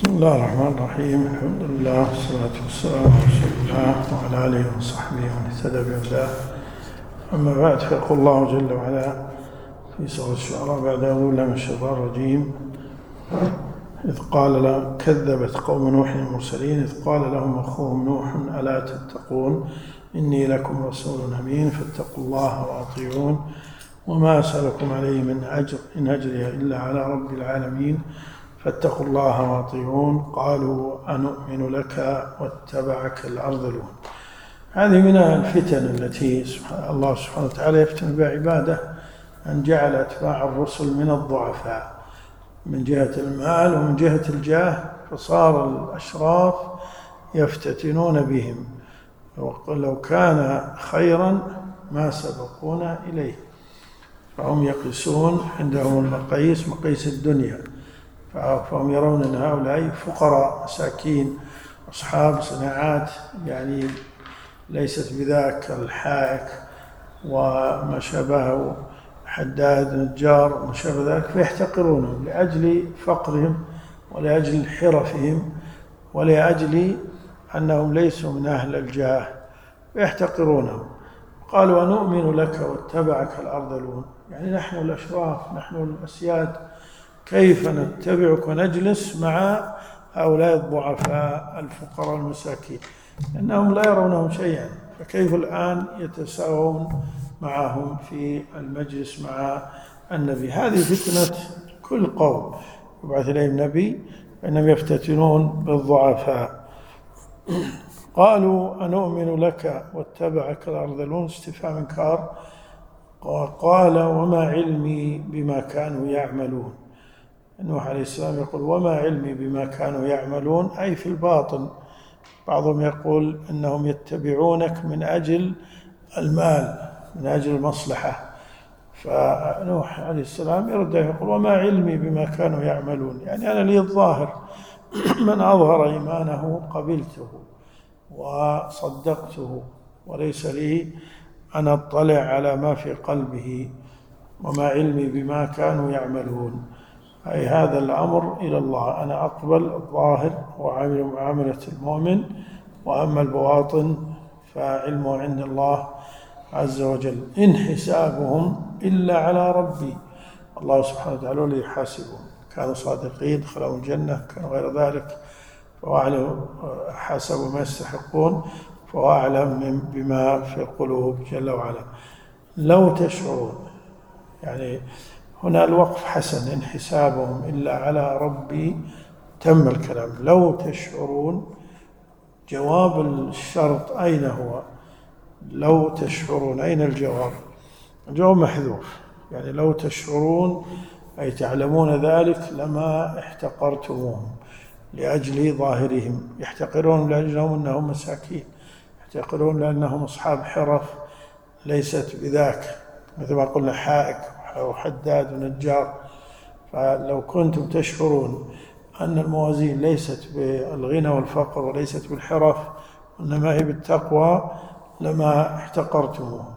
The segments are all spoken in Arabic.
بسم الله الرحمن الرحيم. الحمد لله والصلاة والسلام على رسول الله وعلى آله وصحبه ومن اهتدى بهداه. أما بعد، فيقول الله جل وعلا في سورة الشعراء بعد أعوذ بالله من الشيطان الرجيم: إذ كذبت قوم نوح المرسلين إذ قال لهم أخوهم نوح ألا تتقون إني لكم رسول أمين فاتقوا الله وأطيعون وما أسألكم عليه من أجر إن أجري إلا على رب العالمين فاتقوا الله وأطيعون قالوا أنؤمن لك واتبعك الأرذلون. هذه من الفتن التي الله سبحانه وتعالى يفتن بها عباده، أن جعل أتباع الرسل من الضعفاء من جهة المال ومن جهة الجاه، فصار الأشراف يفتتنون بهم، لو كان خيرا ما سبقونا إليه، فهم يقيسون عندهم المقاييس مقاييس الدنيا، فهم يرون أن هؤلاء فقراء مساكين أصحاب صناعات يعني ليست بذاك الحائك وما شابهه حداد نجار وما شابه ذلك، فيحتقرونهم لأجل فقرهم ولأجل حرفهم ولأجل أنهم ليسوا من أهل الجاه، فيحتقرونهم. قالوا أنؤمن لك واتبعك الأرذلون، يعني نحن الأشراف نحن الأسياد كيف نتبعك ونجلس مع هؤلاء الضعفاء الفقراء المساكين، لأنهم لا يرونهم شيئا، فكيف الآن يتساوون معهم في المجلس مع النبي؟ هذه فتنة كل قوم يبعث إليهم نبي فإنهم يفتتنون بالضعفاء. قالوا أنؤمن لك واتبعك الأرذلون، استفهام إنكار. قال وما علمي بما كانوا يعملون. نوح عليه السلام يقول وما علمي بما كانوا يعملون، أي في الباطن. بعضهم يقول أنهم يتبعونك من أجل المال من أجل المصلحة، فنوح عليه السلام يرد يقول وما علمي بما كانوا يعملون، يعني أنا لي الظاهر من أظهر إيمانه قبلته وصدقته، وليس لي أن أطلع على ما في قلبه. وما علمي بما كانوا يعملون، أي هذا الأمر إلى الله، أنا أقبل الظاهر وعامل معاملة المؤمن، وأما البواطن فعلمه عند الله عز وجل. إن حسابهم إلا على ربي، الله سبحانه وتعالى الذي يحاسبهم، كانوا صادقين دخلوا الجنة، كانوا غير ذلك فهو أعلم، حسبوا ما يستحقون فهو أعلم بما في القلوب جل وعلا. لو تشعرون، يعني هنا الوقف حسن، إن حسابهم إلا على ربي، تم الكلام. لو تشعرون، جواب الشرط أين هو؟ لو تشعرون أين الجواب؟ الجواب محذوف، يعني لو تشعرون أي تعلمون ذلك لما احتقرتموهم لأجل ظاهرهم، يحتقرون لأجلهم أنهم مساكين، يحتقرون لأنهم أصحاب حرف ليست بذاك، مثل ما قلنا حائك وحداد ونجار. فلو كنتم تشعرون أن الموازين ليست بالغنى والفقر وليست بالحرف وإنما هي بالتقوى لما احتقرتموهم.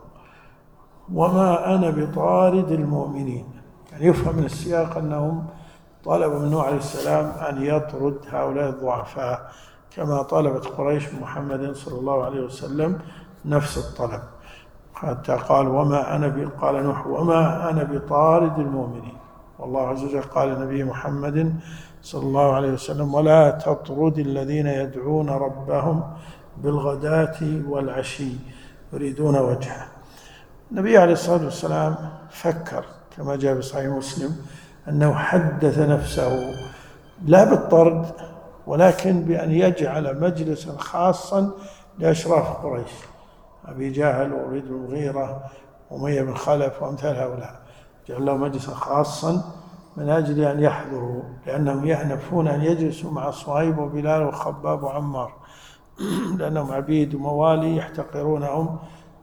وما أنا بطارد المؤمنين، يعني يفهم من السياق أنهم طلبوا من نوح عليه السلام أن يطرد هؤلاء الضعفاء كما طلبت قريش من محمد صلى الله عليه وسلم نفس الطلب، حتى قال قال نوح وما أنا بطارد المؤمنين. والله عز وجل قال لنبي محمد صلى الله عليه وسلم ولا تطرد الذين يدعون ربهم بالغداة والعشي يريدون وجهه. النبي عليه الصلاة والسلام فكر كما جاء في صحيح مسلم أنه حدث نفسه لا بالطرد ولكن بأن يجعل مجلسا خاصا لأشراف قريش، أبي جهل ووليد بن المغيرة وأمية بن خلف وأمثال هؤلاء، جعل له مجلسا خاصا من أجل أن يحضروا، لأنهم يأنفون أن يجلسوا مع صهيب وبلال وخباب وعمار لأنهم عبيد وموالي يحتقرونهم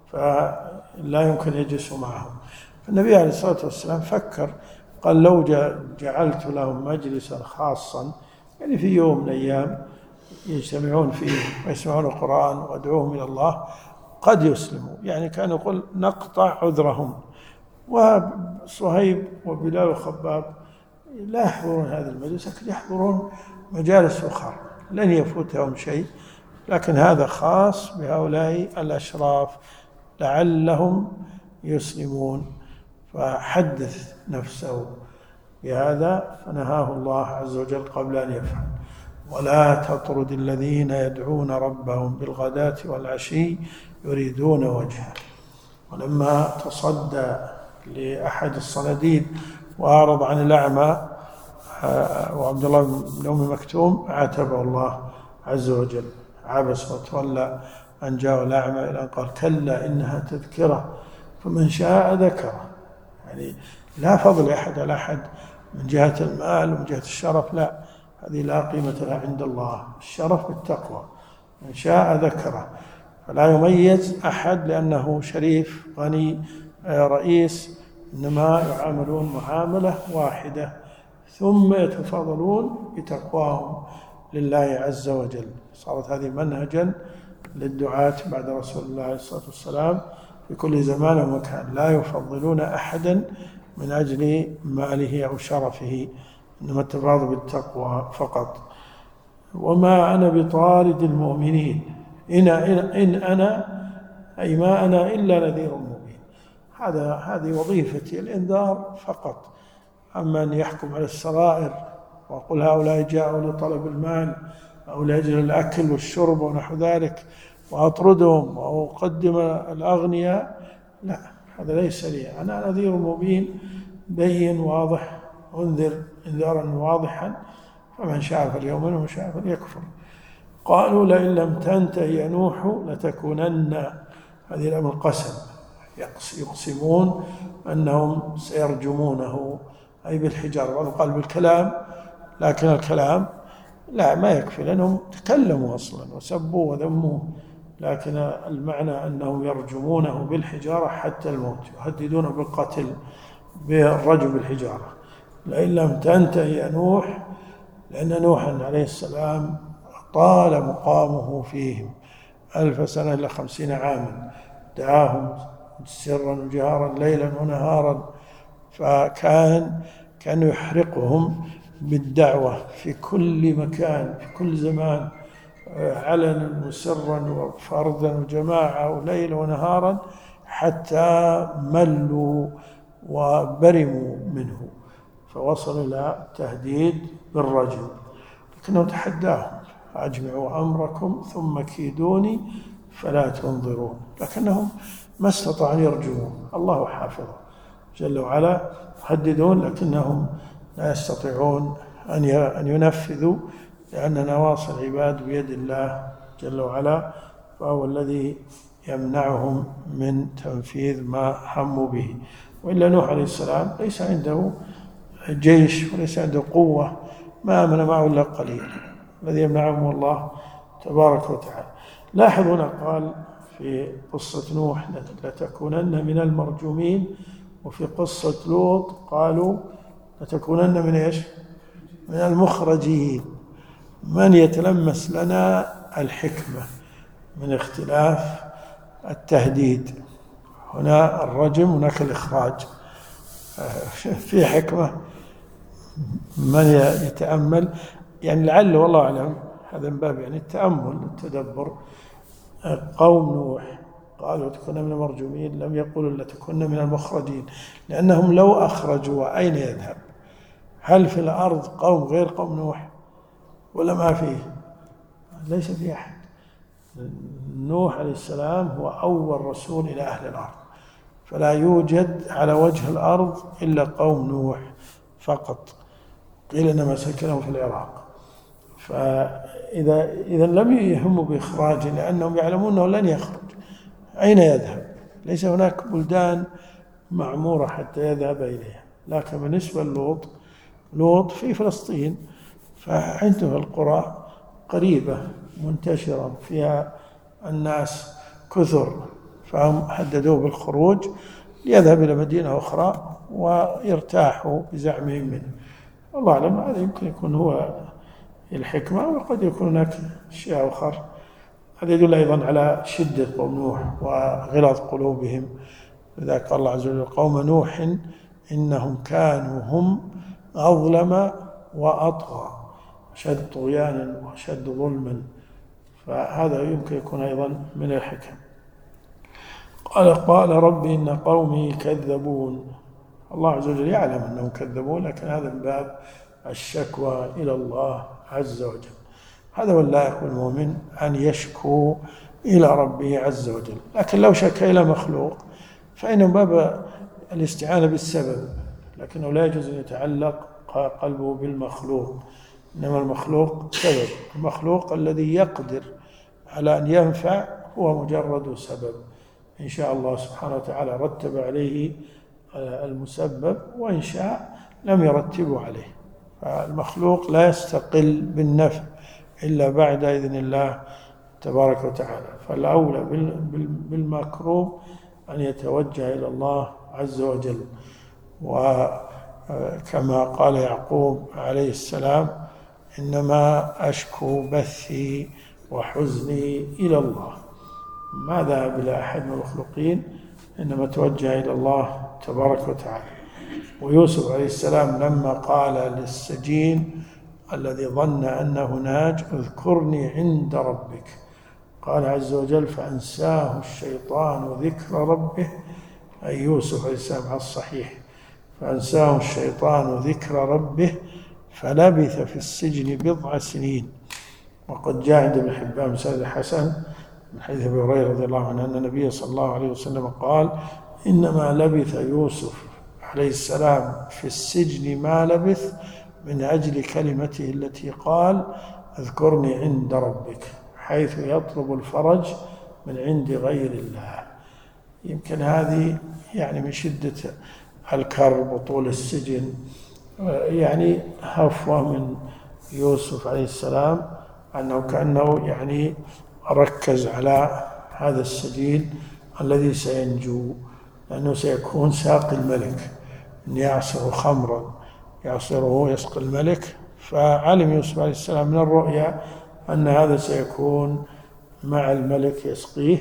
فلا يمكن يجلسوا معهم. فالنبي عليه الصلاة والسلام فكر، قال لو جعلت لهم مجلسا خاصا، يعني في يوم من الأيام يجتمعون فيه ويسمعون القرآن وادعوهم إلى الله قد يسلموا، يعني كان يقول نقطع عذرهم. وصهيب وبلال وخباب لا يحضرون هذا المجلس، لكن يحضرون مجالس أخرى لن يفوتهم شيء، لكن هذا خاص بهؤلاء الأشراف لعلهم يسلمون، فحدث نفسه بهذا، فنهاه الله عز وجل قبل أن يفعل: ولا تطرد الذين يدعون ربهم بالغداة والعشي يريدون وجهه. ولما تصدى لأحد الصناديد وأعرض عن الأعمى وعبد الله بن أم مكتوم عاتبه الله عز وجل: عبس وتولى أن جاءه الأعمى، إلى أن قال: كلا إنها تذكرة فمن شاء ذكره. يعني لا فضل أحد على أحد من جهة المال ومن جهة الشرف، لا، هذه لا قيمة لها عند الله. الشرف بالتقوى، من شاء ذكره، فلا يميز أحد لأنه شريف غني رئيس، إنما يعاملون معاملة واحدة، ثم يتفاضلون بتقواهم لله عز وجل. صارت هذه منهجا للدعاة بعد رسول الله عليه الصلاة والسلام في كل زمان ومكان، لا يفضلون أحدا من أجل ماله أو شرفه، إنما التفاضل بالتقوى فقط. وما أنا بطارد المؤمنين إن أنا أي ما أنا إلا نذير مبين. هذه وظيفتي، الإنذار فقط. أما أن يحكم على السرائر وقل هؤلاء جاءوا لطلب المال أو لأجل الأكل والشرب ونحو ذلك وأطردهم وأقدم الأغنياء، لا، هذا ليس لي. أنا نذير مبين بين واضح، أنذر إنذارا واضحا، فمن شاء فليؤمن ومن شاء فليكفر. قالوا لئن لم تنته يا نوح لتكونن، هذه الأمر قسم، يقسمون أنهم سيرجمونه أي بالحجارة. بعضهم قال بالكلام، لكن الكلام لا، ما يكفي، لأنهم تكلموا أصلا وسبوا وذموا، لكن المعنى أنهم يرجمونه بالحجارة حتى الموت، يهددون بالقتل بالرجم بالحجارة. لئن لم تنته يا نوح، لأن نوحا عليه السلام طال مقامه فيهم 1000 سنة إلى 50 عاما، دعاهم سرا وجهارا ليلا ونهارا، فكان يحرقهم بالدعوة في كل مكان في كل زمان، علنا وسرا وفردا وجماعة وليلا ونهارا، حتى ملوا وبرموا منه، فوصلوا إلى تهديد بالرجم. لكنه تحداهم: أجمعوا أمركم ثم كيدوني فلا تنظرون. لكنهم ما استطاعوا أن يرجموا، الله حافظه جل وعلا، يهددون لكنهم لا يستطيعون أن ينفذوا، لأن نواصي العباد بيد الله جل وعلا، فهو الذي يمنعهم من تنفيذ ما هموا به. وإلا نوح عليه السلام ليس عنده جيش وليس عنده قوة، ما آمن معه إلا قليل، الذي يمنعهم الله تبارك وتعالى. لاحظ هنا قال في قصة نوح لتكونن من المرجومين، وفي قصة لوط قالوا لتكونن من إيش؟ من المخرجين. من يتلمس لنا الحكمة من اختلاف التهديد؟ هنا الرجم، هناك الإخراج، في حكمة. من يتأمل، يعني لعل والله أعلم، هذا من باب يعني التأمل التدبر. قوم نوح قالوا تكون من المرجومين، لم يقولوا لتكون من المخرجين، لأنهم لو أخرجوا أين يذهب؟ هل في الأرض قوم غير قوم نوح ولا ما فيه؟ ليس في أحد. نوح عليه السلام هو أول رسول إلى أهل الأرض، فلا يوجد على وجه الأرض إلا قوم نوح فقط، قيل إنما سكنوا في العراق. فإذا لم يهموا بإخراجه لأنهم يعلمون أنه لن يخرج، أين يذهب؟ ليس هناك بلدان معمورة حتى يذهب إليها. لكن بالنسبة للوط، لوط في فلسطين، فعنده القرى قريبة منتشرة فيها الناس كثر، فهم هددوه بالخروج ليذهب إلى مدينة أخرى ويرتاحوا بزعمهم منه. والله أعلم، هذا يمكن يكون هو الحكمة، وقد يكون هناك أشياء أخرى. هذا يدل أيضا على شدة قوم نوح وغلاظ قلوبهم. لذلك قال الله عز وجل: قوم نوح إنهم كانوا هم أظلم وأطغى. أشد طغيانا وأشد ظلما، فهذا يمكن يكون أيضا من الحكم. قال رب إن قومي كذبون. الله عز وجل يعلم أنهم كذبون، لكن هذا من باب الشكوى إلى الله عز وجل. هذا هو اللائق بالمؤمن أن يشكو إلى ربه عز وجل. لكن لو شكى إلى مخلوق فإنه باب الاستعانة بالسبب، لكنه لا يجوز أن يتعلق قلبه بالمخلوق، إنما المخلوق سبب. المخلوق الذي يقدر على أن ينفع هو مجرد سبب، إن شاء الله سبحانه وتعالى رتب عليه المسبب، وإن شاء لم يرتبه عليه. فالمخلوق لا يستقل بالنفع إلا بعد إذن الله تبارك وتعالى. فالأولى بالمكروب أن يتوجه إلى الله عز وجل. وكما قال يعقوب عليه السلام: إنما أشكو بثي وحزني إلى الله. ما ذهب إلى أحد من المخلوقين، إنما توجه إلى الله تبارك وتعالى. ويوسف عليه السلام لما قال للسجين الذي ظن أنه ناج: اذكرني عند ربك، قال عز وجل: فأنساه الشيطان ذكر ربه، أي يوسف عليه السلام على الصحيح، فأنساه الشيطان ذكر ربه فلبث في السجن 10 سنين. وقد جاء عند ابن حبان بسند الحسن من حديث أبي هريرة رضي الله عنه أن النبي صلى الله عليه وسلم قال: إنما لبث يوسف عليه السلام في السجن ما لبث من أجل كلمته التي قال: اذكرني عند ربك، حيث يطلب الفرج من عند غير الله. يمكن هذه يعني من شدة الكرب وطول السجن يعني هفوة من يوسف عليه السلام، أنه كأنه يعني ركز على هذا السجين الذي سينجو، لأنه سيكون ساقي الملك، أن يعصر خمرا يعصره يسقي الملك. فعلم يوسف عليه السلام من الرؤيا أن هذا سيكون مع الملك يسقيه،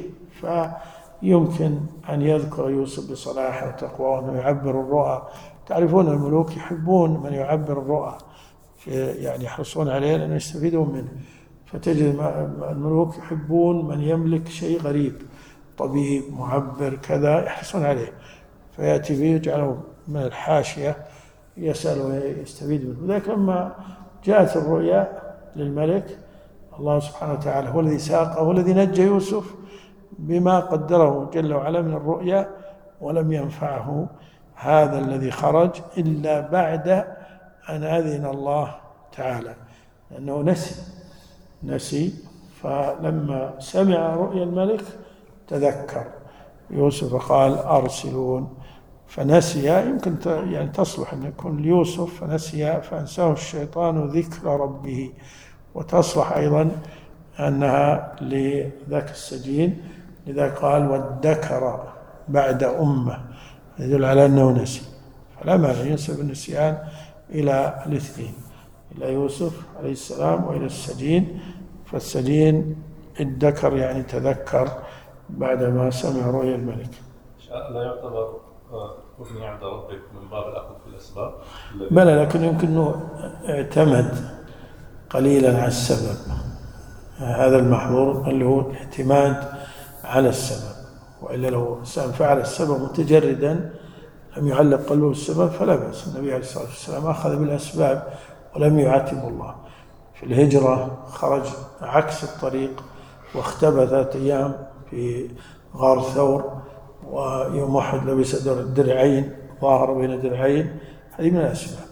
فيمكن أن يذكر يوسف بصلاح وتقوى وأنه يعبر الرؤى. تعرفون الملوك يحبون من يعبر الرؤى، يعني يحرصون عليه لأنه يستفيدون منه. فتجد الملوك يحبون من يملك شيء غريب، طبيب معبر كذا، يحرصون عليه، فيأتي به يجعله من الحاشية يسأل ويستفيد منه. وذلك لما جاءت الرؤيا للملك، الله سبحانه وتعالى هو الذي ساقه، هو الذي نجى يوسف بما قدره جل وعلا من الرؤيا، ولم ينفعه هذا الذي خرج إلا بعد أن أذن الله تعالى، لأنه نسي. فلما سمع رؤيا الملك تذكر يوسف فقال: أرسلون. فنسي، يمكن يعني تصلح أن يكون ليوسف فنسي فأنساه الشيطان ذكر ربه، وتصلح أيضا أنها لذاك السجين، لذا قال: وادكر بعد أمة، يدل على أنه نسي. فلا مانع ينسب النسيان إلى الاثنين، إلى يوسف عليه السلام وإلى السجين. فالسجين ادكر يعني تذكر بعدما سمع رؤيا الملك. لا يعتبر ركن عند ربك من باب الأخذ في الأسباب؟ بلى، لكن يمكن أنه اعتمد قليلا على السبب. هذا المحظور اللي هو الاعتماد على السبب، وإلا لو فعل السبب متجردا لم يعلق قلبه بالسبب فلا بأس. النبي عليه الصلاة والسلام أخذ بالأسباب ولم يعاتب الله. في الهجرة خرج عكس الطريق واختبى 3 أيام في غار ثور، ويوم واحد لبس درعين، ظاهر بين درعين، هذه من الأسباب،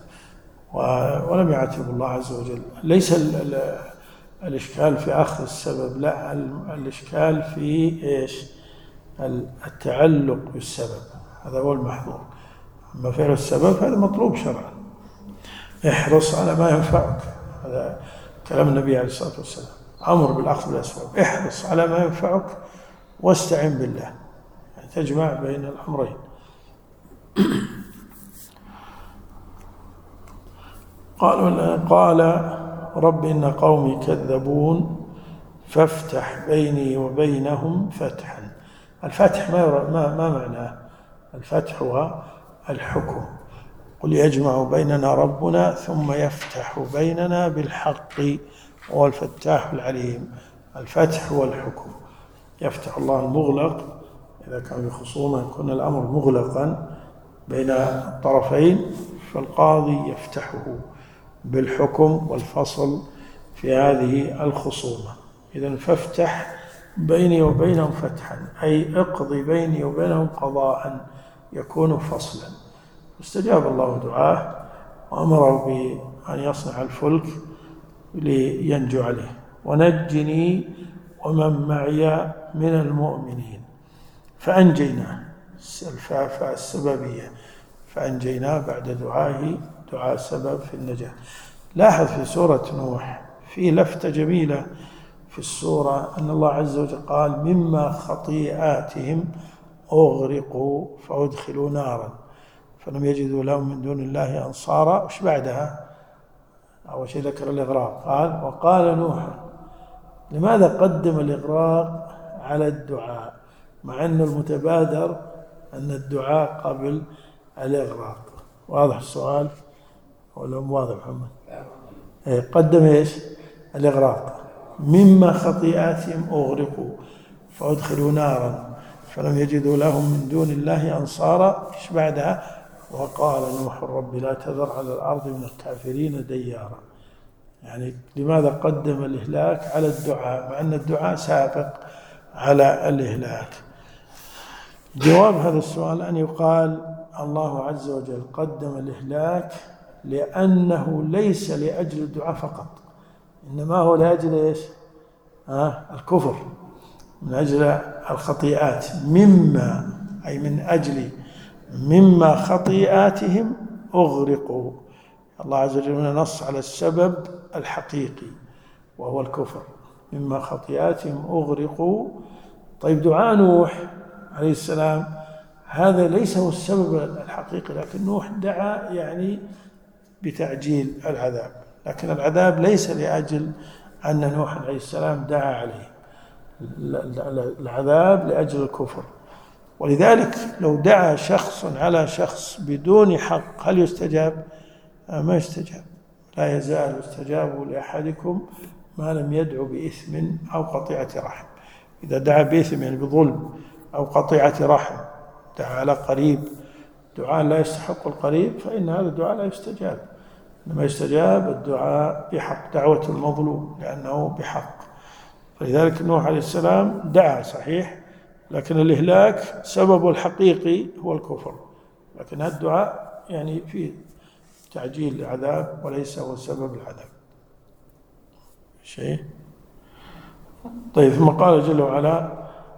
ولم يعاتب الله عز وجل. ليس الإشكال في أخذ السبب، لا، الإشكال في إيش؟ التعلق بالسبب، هذا هو المحظور. أما فعل السبب هذا مطلوب شرعا. احرص على ما ينفعك، هذا كلام النبي عليه الصلاة والسلام، أمر بالأخذ بالأسباب. احرص على ما ينفعك واستعن بالله، يعني تجمع بين الأمرين. قال رب إن قومي كذبون فافتح بيني وبينهم فتحا. الفتح ما معناه؟ الفتح هو الحكم، قل يجمع بيننا ربنا ثم يفتح بيننا بالحق وهو الفتاح العليم. الفتح هو الحكم، يفتح الله المغلق إذا كان بخصومة يكون الأمر مغلقا بين الطرفين، فالقاضي يفتحه بالحكم والفصل في هذه الخصومة. إذن فافتح بيني وبينهم فتحا، أي اقضي بيني وبينهم قضاء يكون فصلا. استجاب الله دعاه وأمره بأن يصنع الفلك لينجو عليه. ونجني ومن معي من المؤمنين، فأنجيناه، الفاء السببية، فأنجيناه بعد دعائه دعاء سبب في النجاة. لاحظ في سورة نوح في لفتة جميلة في السورة أن الله عز وجل قال مما خطيئاتهم أغرقوا فأدخلوا نارا فلم يجدوا لهم من دون الله أنصارا. وش بعدها؟ أول شيء ذكر الإغراق، قال وقال نوح. لماذا قدم الإغراق على الدعاء مع أن المتبادر أن الدعاء قبل الإغراق؟ واضح السؤال ولا مو واضح محمد؟ قدم إيش؟ الإغراق. مما خطيئاتهم أغرقوا فأدخلوا نارا فلم يجدوا لهم من دون الله أنصارا. إيش بعدها؟ وقال نوح رب لا تذر على الأرض من الكافرين ديارا. يعني لماذا قدم الإهلاك على الدعاء مع أن الدعاء سابق على الإهلاك؟ جواب هذا السؤال أن يقال الله عز وجل قدم الإهلاك لأنه ليس لأجل الدعاء فقط، إنما هو لأجل إيش؟ الكفر، من أجل الخطيئات. مما أي من أجل مما خطيئاتهم أغرقوا. الله عز وجل نص على السبب الحقيقي وهو الكفر. مما خطيئاتهم أغرقوا. طيب دعاء نوح عليه السلام هذا ليس هو السبب الحقيقي، لكن نوح دعا يعني بتعجيل العذاب، لكن العذاب ليس لأجل أن نوح عليه السلام دعا عليه، العذاب لأجل الكفر. ولذلك لو دعا شخص على شخص بدون حق هل يستجاب؟ ما يستجاب. لا يزال يستجاب لأحدكم ما لم يدعو بإثم أو قطيعة رحم. إذا دعا بإثم يعني بظلم أو قطيعة رحم، دعا على قريب دعاء لا يستحق القريب، فإن هذا الدعاء لا يستجاب. إنما يستجاب الدعاء بحق، دعوة المظلوم لأنه بحق. فلذلك نوح عليه السلام دعا صحيح، لكن الإهلاك سببه الحقيقي هو الكفر، لكن هذا الدعاء يعني فيه تعجيل العذاب وليس هو سبب العذاب شيء. طيب ثم قال جل وعلا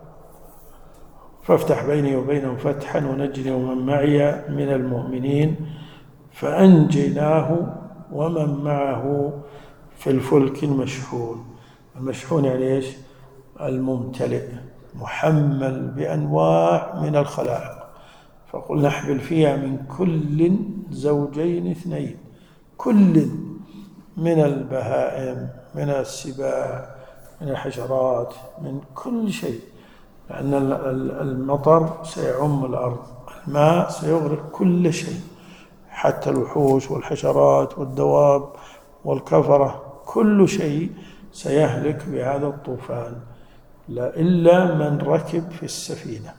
فافتح بيني وبينهم فتحا ونجني ومن معي من المؤمنين فأنجيناه ومن معه في الفلك المشحون. المشحون يعني إيش؟ الممتلئ، محمل بأنواع من الخلائق. فقل نحمل فيها من كل زوجين اثنين، كل من البهائم من السباع من الحشرات من كل شيء، لأن المطر سيعم الأرض، الماء سيغرق كل شيء، حتى الوحوش والحشرات والدواب والكفرة، كل شيء سيهلك بهذا الطوفان إلا من ركب في السفينة.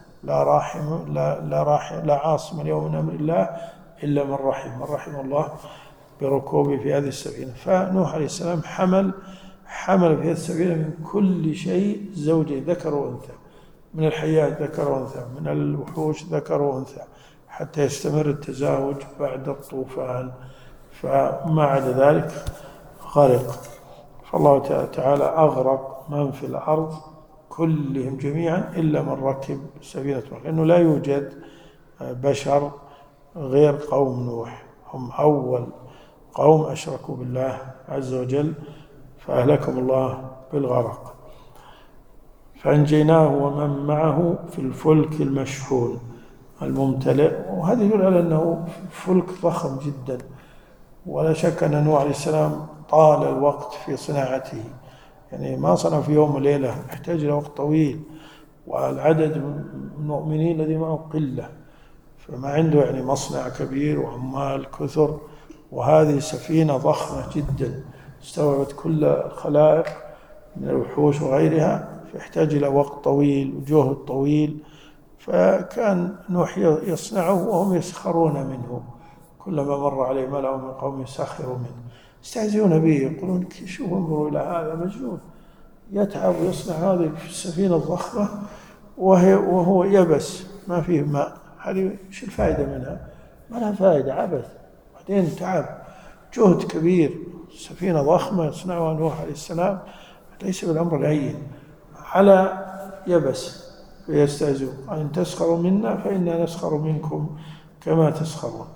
لا عاصم اليوم من أمر الله إلا من رحم الله بركوبه في هذه السفينة. فنوح عليه السلام حمل في هذه السفينة من كل شيء زوجين ذكر وأنثى، من الحياة ذكر وأنثى، من الوحوش ذكر وأنثى، حتى يستمر التزاوج بعد الطوفان، فما عدا ذلك غرق. فالله تعالى أغرق من في الأرض كلهم جميعا إلا من ركب سفينة نوح، لأنه لا يوجد بشر غير قوم نوح، هم أول قوم أشركوا بالله عز وجل فأهلكهم الله بالغرق. فأنجيناه ومن معه في الفلك المشحون الممتلئ. وهذا يدل على أنه فلك ضخم جدا، ولا شك أن نوح عليه السلام طال الوقت في صناعته، يعني ما صنع في يوم وليلة، يحتاج إلى وقت طويل، والعدد من المؤمنين الذي معه قلة، فما عنده يعني مصنع كبير وعمال كثر، وهذه سفينة ضخمة جدا استوعبت كل الخلائق من الوحوش وغيرها، فيحتاج إلى وقت طويل وجهد طويل. فكان نوح يصنعه وهم يسخرون منه، كلما مر عليه ملأ من قوم يسخروا منه، يستهزئون به، يقولون شوفوا انظروا إلى هذا مجنون يتعب ويصنع هذه السفينة الضخمة وهو يبس ما فيه ماء، هذه ايش الفائدة منها؟ ما لها فائدة، عبث. بعدين تعب جهد كبير، سفينة ضخمة يصنعها نوح عليه السلام، ليس بالأمر الهين، على يبس. فيستهزئون أن تسخروا منا فإنا نسخر منكم كما تسخرون.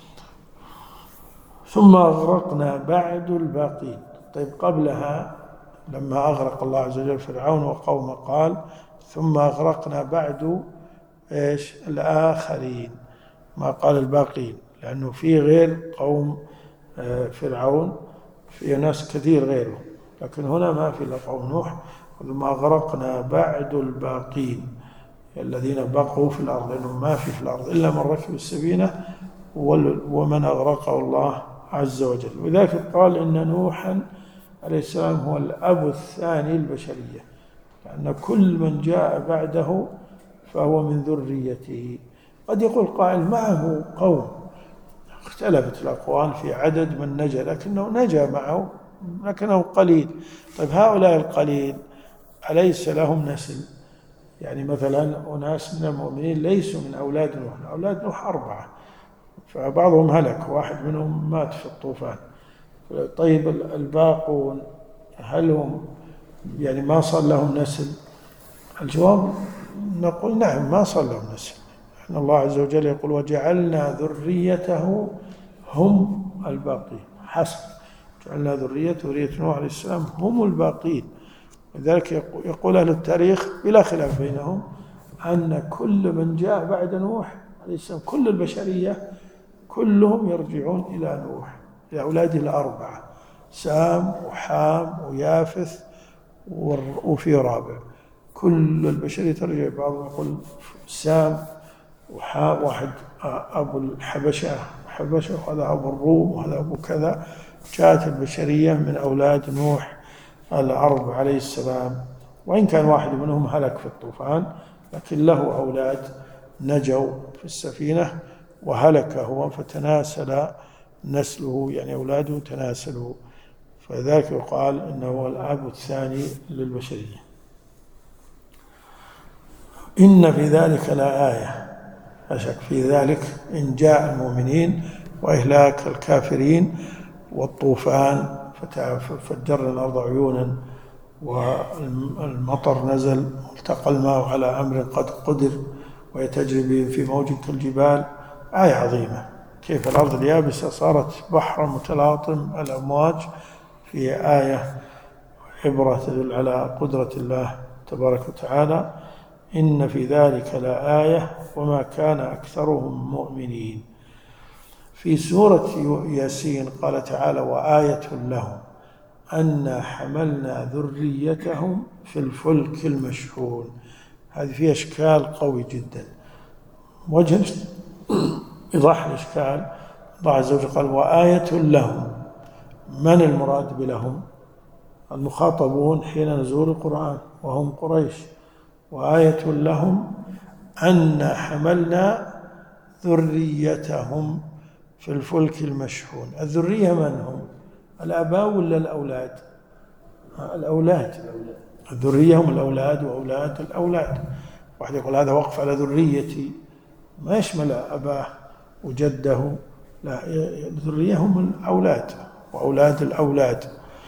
ثم أغرقنا بعد الباقين. طيب قبلها لما أغرق الله عز وجل فرعون وقومه قال ثم أغرقنا بعد إيش الآخرين، ما قال الباقين، لأنه في غير قوم فرعون في ناس كثير غيره، لكن هنا ما في إلا قوم نوح. ثم أغرقنا بعد الباقين الذين بقوا في الأرض، لأنهم ما في الأرض إلا من ركب السفينة ومن أغرقه الله عز وجل. وذلك قال إن نوحا عليه السلام هو الأب الثاني البشرية، لأن كل من جاء بعده فهو من ذريته. قد يقول قائل معه قوم، اختلفت الأقوال في عدد من نجا، لكنه نجا معه لكنه قليل. طيب هؤلاء القليل أليس لهم نسل؟ يعني مثلا أناس من المؤمنين ليسوا من أولاد نوح، أولاد نوح 4، فبعضهم هلك، واحد منهم مات في الطوفان. طيب الباقون هل هم يعني ما صار لهم نسل؟ الجواب نقول نعم ما صار لهم نسل، إن الله عز وجل يقول وجعلنا ذريته هم الباقين، حسب جعلنا ذرية نوح عليه السلام هم الباقين. لذلك يقول أهل التاريخ بلا خلاف بينهم أن كل من جاء بعد نوح عليه السلام كل البشرية كلهم يرجعون إلى نوح، إلى أولاده 4 سام وحام ويافث وفي رابع، كل البشرية ترجع. بعضهم يقول سام وحام واحد أبو الحبشة وهذا أبو الروم وهذا أبو كذا، جاءت البشرية من أولاد نوح الأرض عليه السلام. وإن كان واحد منهم هلك في الطوفان لكن له أولاد نجوا في السفينة وهلك هو فتناسل نسله، يعني أولاده تناسلوا، فذاك يقال إنه هو الأب الثاني للبشرية. إن في ذلك لآية، لا شك في ذلك إنجاء المؤمنين وإهلاك الكافرين والطوفان، فجرنا الأرض عيونا والمطر نزل والتقى الماء على أمر قد قدر وهي تجري بهم في موج كالجبال. آية عظيمة كيف الأرض اليابسة صارت بحرا متلاطم الأمواج، في آية عبرة تدل على قدرة الله تبارك وتعالى. إن في ذلك لآية وما كان أكثرهم مؤمنين. في سورة ياسين قال تعالى وآية لهم أنا حملنا ذريتهم في الفلك المشحون. هذه فيها إشكال قوي جدا. وجه إيضاح الإشكال الله عز وجل قال وآية لهم، من المراد بلهم؟ المخاطبون حين نزول القرآن وهم قريش. وآية لهم أن حملنا ذريتهم في الفلك المشحون. الذرية من هم؟ الآباء ولا الأولاد؟ الأولاد. الذرية هم الأولاد وأولاد الأولاد. واحد يقول هذا وقف على ذريتي، ما يشمل أباه وجده، لا، الذرية هم الأولاد وأولاد الأولاد.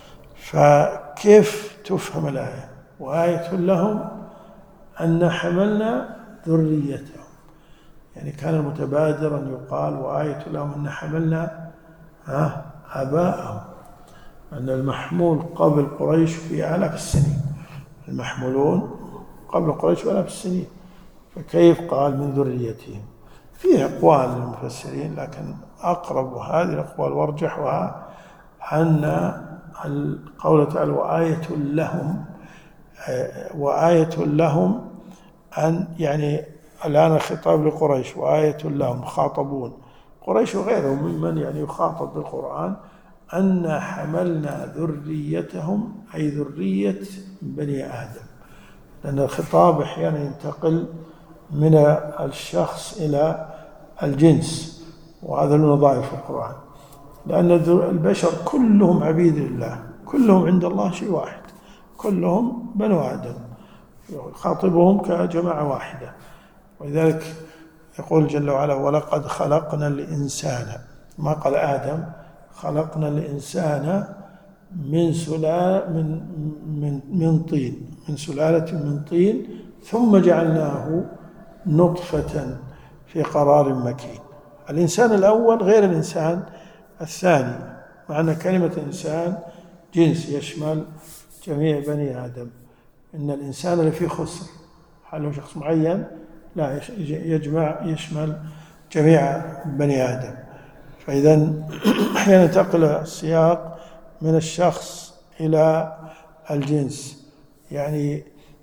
فكيف تفهم الآية؟ وآية لهم أن حملنا ذريتهم، يعني كان المتبادر أن يقال وآية لهم أن حملنا آباءهم، أن المحمول قبل قريش في آلاف السنين، المحمولون قبل قريش في آلاف السنين، فكيف قال من ذريتهم؟ فيه أقوال للمفسرين، لكن أقرب هذه الأقوال وارجحها أن القول تعالى وآية لهم أن يعني الآن خطاب لقريش وآية لهم خاطبون قريش وغيرهم ممن يعني يخاطب بالقرآن أن حملنا ذريتهم أي ذرية بني آدم، لأن الخطاب أحيانا ينتقل من الشخص إلى الجنس، وهذا من وظائف القرآن، لأن البشر كلهم عبيد لله، كلهم عند الله شيء واحد، كلهم بنو آدم، يخاطبهم كجماعة واحدة. ولذلك يقول جل وعلا ولقد خلقنا الإنسان، ما قال آدم، خلقنا الإنسان من طين، من سلالة من طين ثم جعلناه نطفة في قرار مكين. الإنسان الأول غير الإنسان الثاني، مع أن كلمة إنسان جنس يشمل جميع بني آدم. إن الإنسان لفي خسر، هل هو شخص معين؟ لا، يشمل جميع بني آدم. فإذا أحيانا ينتقل السياق من الشخص إلى الجنس، يعني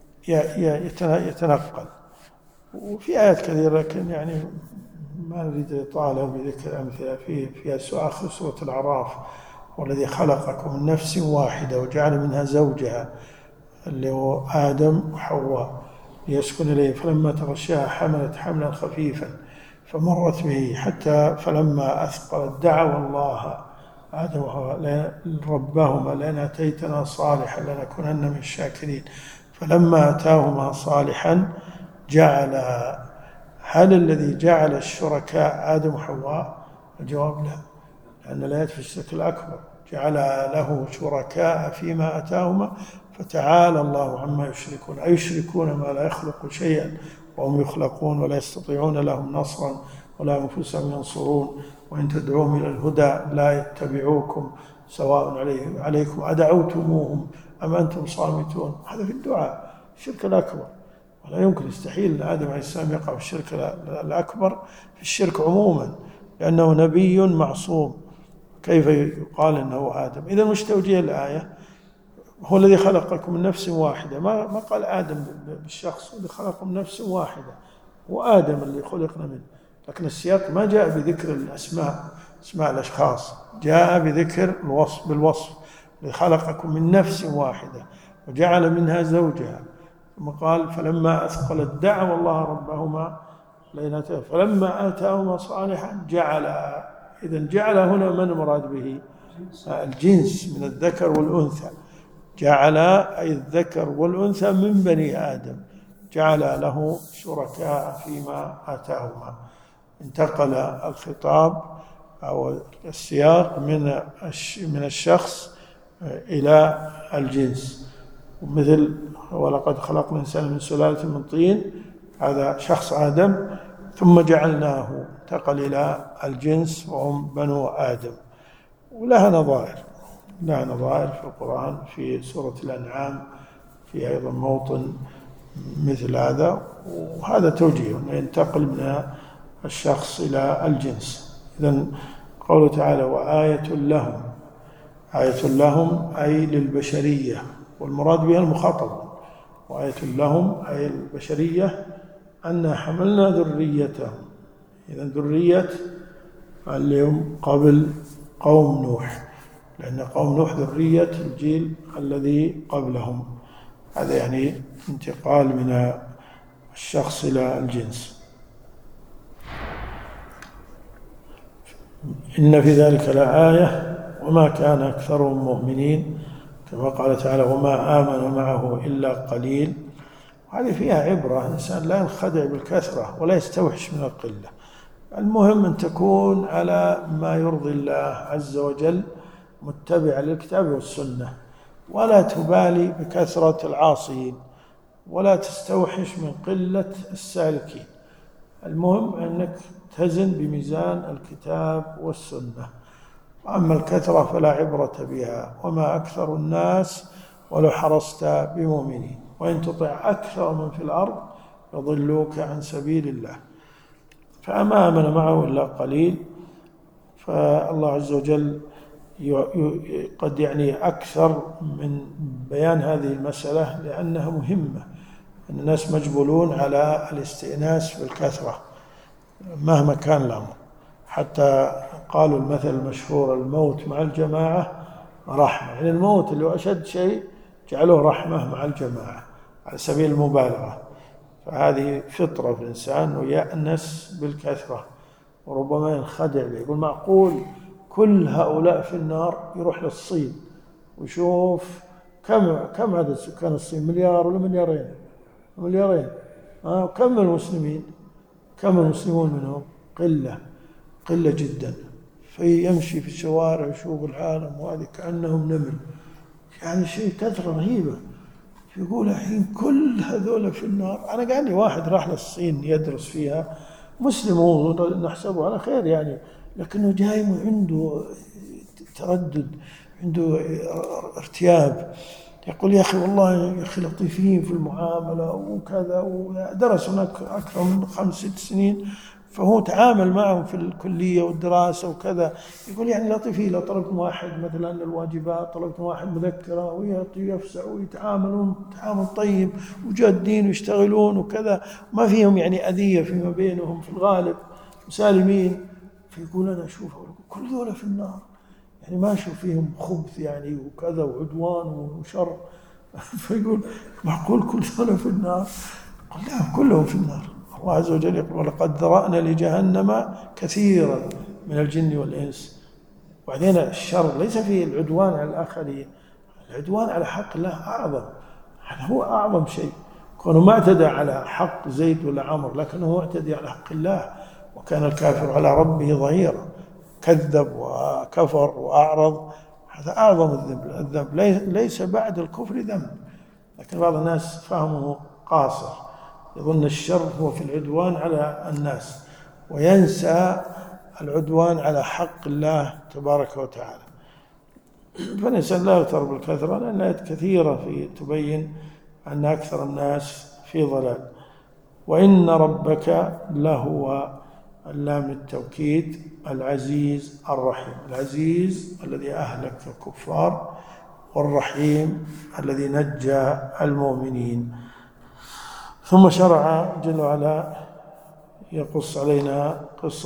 يتنقل. وفي آيات كثيرة، لكن يعني ما نريد الإطالة بذكر أمثلة. في آخر سورة الأعراف والذي خلقكم من نفس واحدة وجعل منها زوجها اللي هو آدم وحواء ليسكن إليه، فلما تغشاها حملت حملا خفيفا فمرت به حتى فلما أثقلت دعوا الله آدم وحواء ربهما لئن آتيتنا صالحا لنكونن من الشاكرين فلما آتاهما صالحا جعل. هل الذي جعل الشركاء آدم وحواء؟ الجواب لا، لأن الآيات في الشرك الأكبر، جعل له شركاء فيما أتاهما فتعالى الله عما يشركون، أيشركون ما لا يخلق شيئا وهم يخلقون ولا يستطيعون لهم نصرا ولا أنفسهم ينصرون وإن تدعوهم إلى الهدى لا يتبعوكم سواء عليكم أدعوتموهم أم أنتم صامتون. هذا في الدعاء الشرك الأكبر، ولا يمكن، يستحيل أن آدم عليه السلام يقع في الشرك الأكبر، في الشرك عموما، لأنه نبي معصوم، كيف يقال أنه آدم؟ إذا مش توجيه الآية؟ هو الذي خلقكم من نفس واحدة، ما قال آدم بالشخص، الذي خلقكم من نفس واحدة هو آدم اللي خلقنا منه، لكن السياق ما جاء بذكر الأسماء، اسماء الأشخاص، جاء بذكر الوصف بالوصف، الذي خلقكم من نفس واحدة وجعل منها زوجها، ثم قال فلما أثقلت دعوا الله ربهما فلما آتاهما صالحا جعل. إذن جعل هنا من المراد به؟ الجنس من الذكر والأنثى، جعل أي الذكر والأنثى من بني آدم، جعل له شركاء فيما آتاهما. انتقل الخطاب أو السياق من الشخص إلى الجنس، مثل ولقد خلقنا الإنسان من سلالة من طين، هذا شخص آدم، ثم جعلناه، انتقل إلى الجنس وهم بنو آدم. ولها نظائر في القرآن، في سورة الأنعام في أيضا موطن مثل هذا، وهذا توجيه أنه ينتقل من الشخص إلى الجنس. إذن قوله تعالى وآية لهم، آية لهم أي للبشرية، والمراد بها المخاطب، وآية لهم أي البشرية أن حملنا ذريتهم. إذن ذرية اليوم قبل قوم نوح، لأن قوم نوح ذرية الجيل الذي قبلهم، هذا يعني انتقال من الشخص إلى الجنس. إن في ذلك لآية وما كان أكثرهم مؤمنين، كما قال تعالى وما آمن معه إلا قليل. هذه فيها عبرة، الإنسان لا ينخدع بالكثرة ولا يستوحش من القلة، المهم أن تكون على ما يرضي الله عز وجل، متبع للكتاب والسنة، ولا تبالي بكثرة العاصين ولا تستوحش من قلة السالكين، المهم أنك تزن بميزان الكتاب والسنة. وأما الكثرة فلا عبرة بها، وما أكثر الناس ولو حرصت بمؤمنين، وإن تطع أكثر من في الأرض يضلوك عن سبيل الله. فما آمن معه إلا قليل. فالله عز وجل قد يعني أكثر من بيان هذه المسألة لأنها مهمة، أن الناس مجبولون على الاستئناس بالكثرة مهما كان الأمر، حتى قالوا المثل المشهور: الموت مع الجماعة رحمة. يعني الموت اللي هو أشد شيء جعلوه رحمة مع الجماعة على سبيل المبالغة. فهذه فطرة في الإنسان ويأنس بالكثرة، وربما ينخدع به، يقول معقول كل هؤلاء في النار؟ يروح للصين ويشوف كم عدد سكان الصين، مليار ولا مليارين. كم المسلمين؟ كم المسلمون منهم؟ قلة جدا. فيمشي في الشوارع يشوف العالم وهذه كأنهم نمل، يعني شيء كثرة رهيبة. يقول الحين كل هذول في النار. أنا قال لي واحد راح للصين يدرس فيها، مسلم هو نحسبه على خير يعني، لكنه جاي عنده تردد، عنده ارتياب. يقول يا أخي والله يا أخي لطيفين في المعاملة وكذا، ودرس هناك أكثر من 5-6 سنين، فهو تعامل معهم في الكلية والدراسة وكذا. يقول يعني لطيفين، لو طلبت واحد مثلا الواجبات، طلبت واحد مذكرة ويفسع ويتعاملون تعامل طيب وجادين ويشتغلون وكذا، ما فيهم يعني أذية فيما بينهم في الغالب، مسالمين. فيقول أنا أشوف كل ذولا في النار، يعني ما أشوف فيهم خبث يعني وكذا وعدوان وشر. فيقول معقول كل ذولا في النار؟ قل لا، كلهم في النار. الله عز وجل يقول ولقد ذرأنا لجهنم كثيرا من الجن والإنس. وبعدين الشر ليس فيه العدوان على الآخرين، العدوان على حق الله أعظم، هذا هو أعظم شيء. كونه ما اعتدى على حق زيد ولا عمرو، لكنه اعتدى على حق الله، وكان الكافر على ربه ظهيرا، كذب وكفر وأعرض. هذا أعظم الذنب. ليس بعد الكفر ذنب، لكن بعض الناس فهمه قاصر، يظن الشر هو في العدوان على الناس وينسى العدوان على حق الله تبارك وتعالى. فالإنسان لا يغتر بالكثرة، لأن الآيات كثيرة تبين أن أكثر الناس في ضلال. وإن ربك لهو اللام التوكيد العزيز الرحيم، العزيز الذي أهلك الكفار، والرحيم الذي نجى المؤمنين. ثم شرع جل وعلا يقص علينا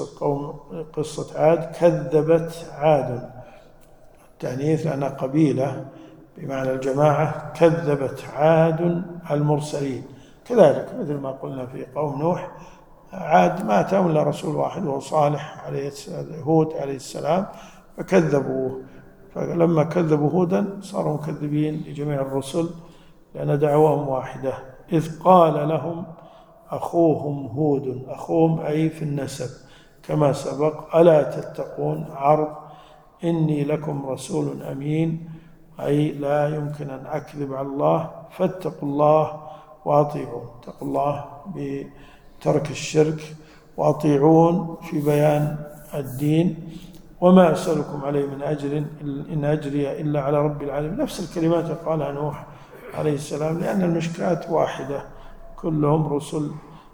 قصة عاد. كذبت عاد، التأنيث لأنها قبيلة بمعنى الجماعة. كذبت عاد المرسلين، كذلك مثل ما قلنا في قوم نوح، عاد ما أتاهم إلا رسول واحد وهو صالح هود عليه السلام، فكذبوه. فلما كذبوا هودا صاروا مكذبين لجميع الرسل، لأن دعواهم واحدة. إذ قال لهم أخوهم هود، أخوهم أي في النسب كما سبق. ألا تتقون، عرض إني لكم رسول أمين، أي لا يمكن أن أكذب على الله، فاتقوا الله وأطيعون. اتقوا الله بترك الشرك، وأطيعون في بيان الدين. وما أسألكم عليه من أجر إن أجري إلا على رب العالمين. نفس الكلمات قالها نوح عليه السلام، لأن المشكات واحدة، كلهم رسل